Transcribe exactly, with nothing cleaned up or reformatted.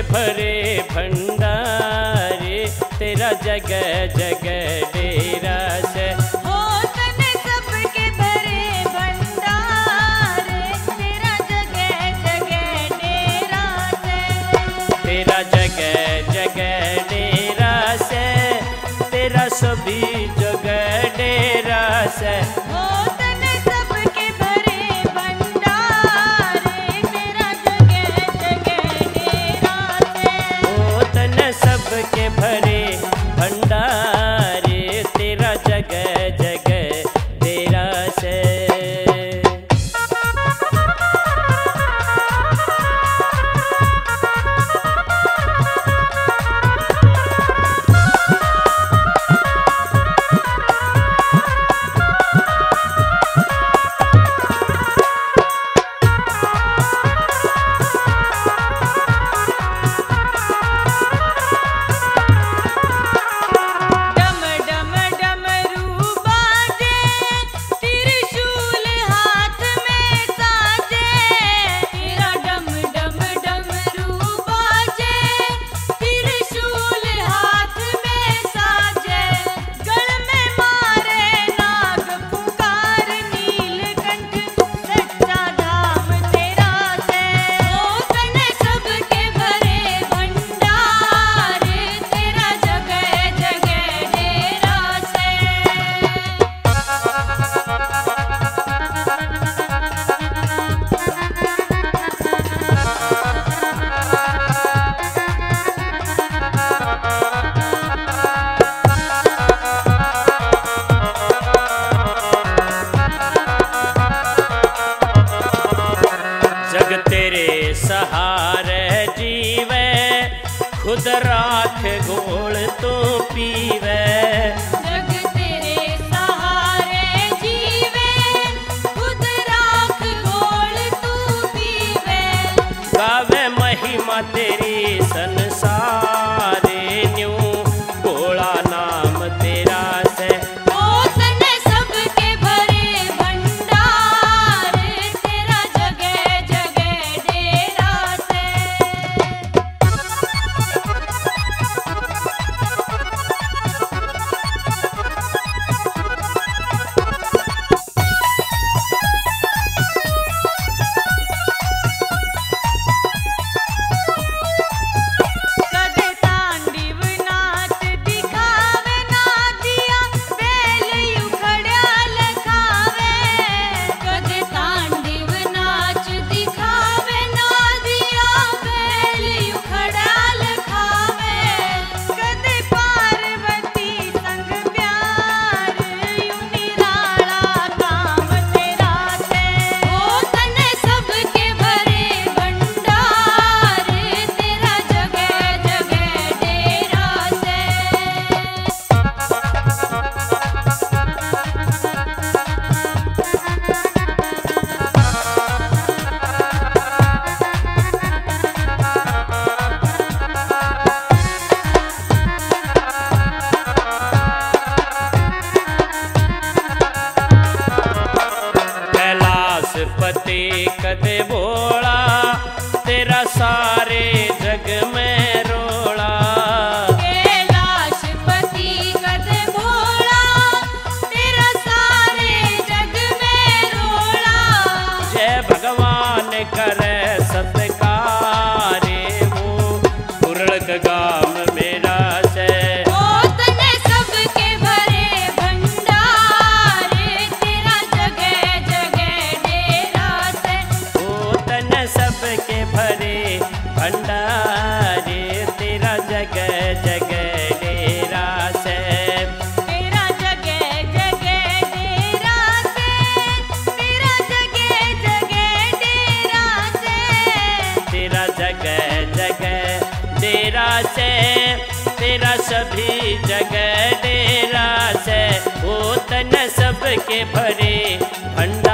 भरे भंडारे तेरा जगह जगह डेरा से। हो तने सबके भरे भंडारे तेरा जगह जगह डेरा से। तेरा जगह जगह डेरा से, तेरा सभी जगह डेरा से। हो तने सबके भरे भंडारे तेरा जगह जगह डेरा से। ओ तने सबके भरे भंडारे तेरा जगह जगह डेरा से। डम डम डमरू बाजे त्रिशूल हाथ में साजे। तेरा डम डम डमरू बाजे त्रिशूल हाथ में साजे। गल में मारे नाग पुकार नीलकंठ सच्चा धाम तेरा से। हो तने सबके भरे भंडारे तेरा जगह जगह डेरा से। जग तेरे सहारे जीवे, खुद राख घोल तो पीवे। जग तेरे सहारे जीवे, खुद राख घोल तू पीवे। गावे महिमा तेरी संसारे न्यू भोला नाम तेरा से। हो तने सबके भरे भंडारे तेरा जगह जगह डेरा से। कदे तांडव नाच दिखावे नादिया बेल उखड़िया लखावे। कदे तांडव नाच दिखावे नादिया बेल उखड़िया लखावे। कदे पार्वती संग प्यार यूं निराला काम तेरा से। हो तने सबके भरे भंडारे तेरा जगह जगह डेरा से। कैलाश पति कदे बोला, तेरा सारे जग में रोला। कैलाशपति कदे भोला तेरा सारे जग में रोला। जय भगवान करे सत्कारे वो कुरल गाम मेरा से। हो तने सबके भरे भंडारे तेरा जगह जगह डेरा से। ओ तन सबके भरे भंडारे तेरा जगह जगह डेरा से। तेरा जगह जगह डेरा से। तेरा जगह जगह डेरा से। तेरा जगह जगह डेरा से, तेरा सभी जगह डेरा से। ओ तन सबके भरे भंडारे